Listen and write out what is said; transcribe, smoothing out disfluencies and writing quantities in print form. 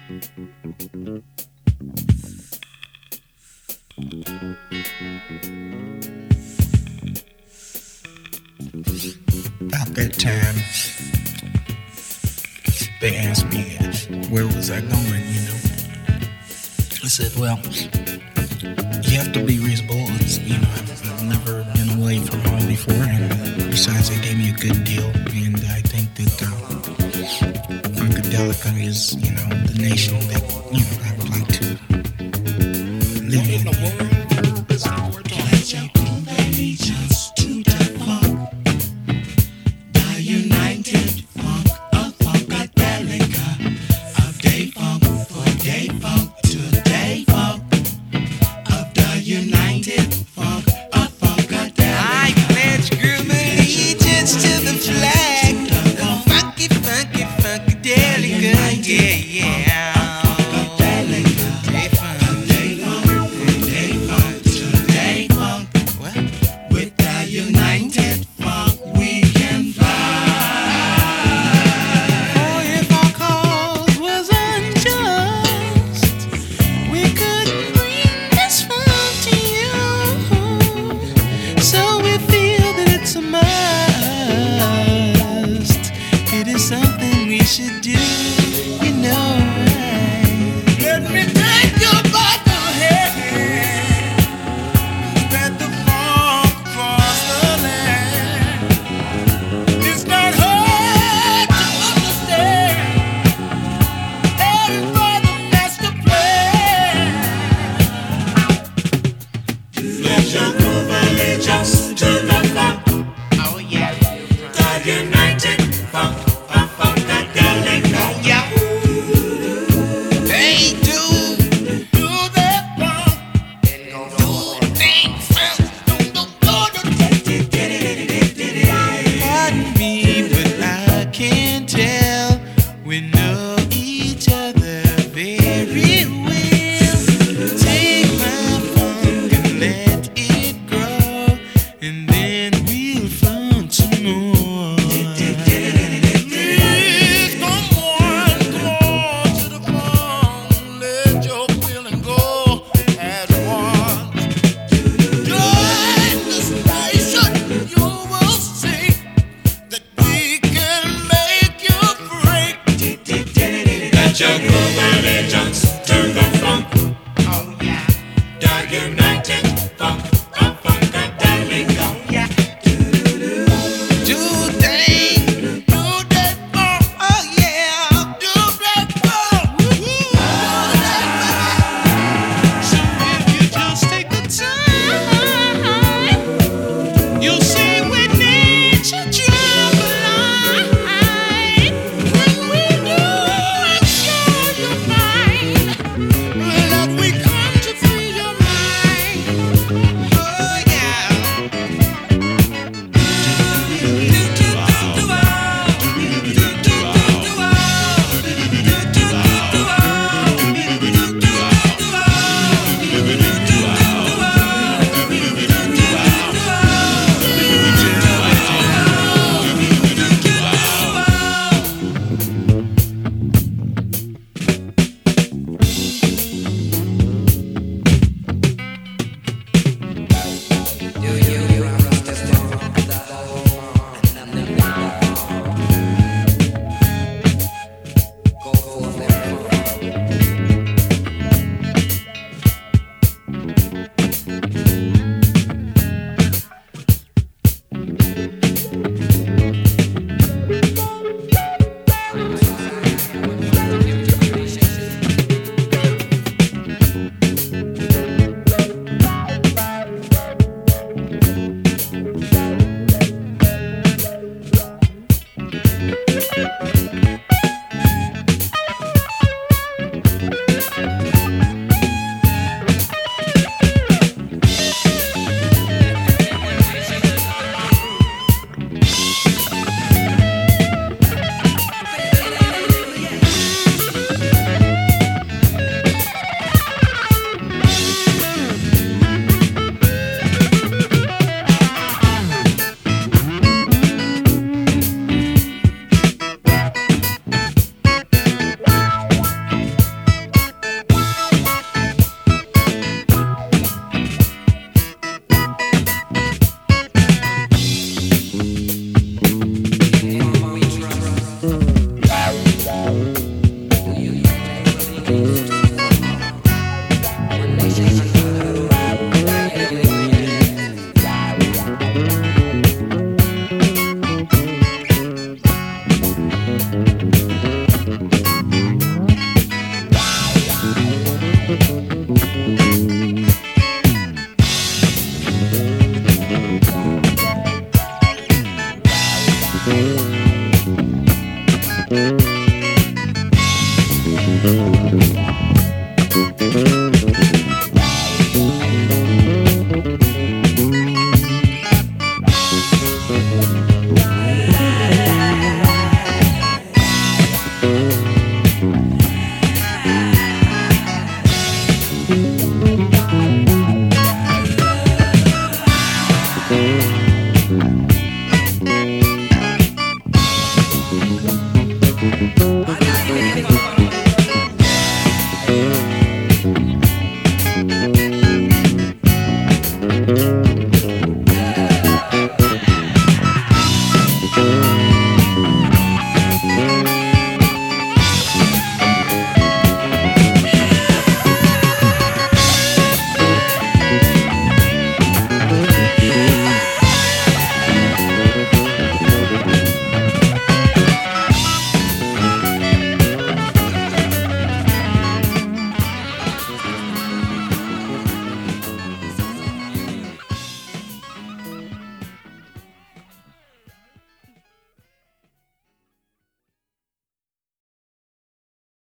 About that time, they asked me where was I going, you know. I said, well, you have to be reasonable. I've never been away for long before, and besides, they gave me a good deal, and I think that Funkadelica is, the nation that, I would like to live in. Allegiance to the funk, the United Funk of Funkadelica, of day funk for day funk to day funk, of the United Funk of Funkadelica. I pledge group allegiance to the flag, the funky, funky, Funkadelica, yeah. Something we should do, right? Let me take you by the hand, spread the funk across the land. It's not hard to understand. Everybody has to play. Let your groove allegiance to the funk. Oh yeah, the United Funk. Your groove allegiance to the funk. Oh yeah. The United Funk of Funkadelica. Oh yeah. Do that funk. Oh yeah. Do that funk. So if you just take the time, you'll see we need to drop a line. When we do.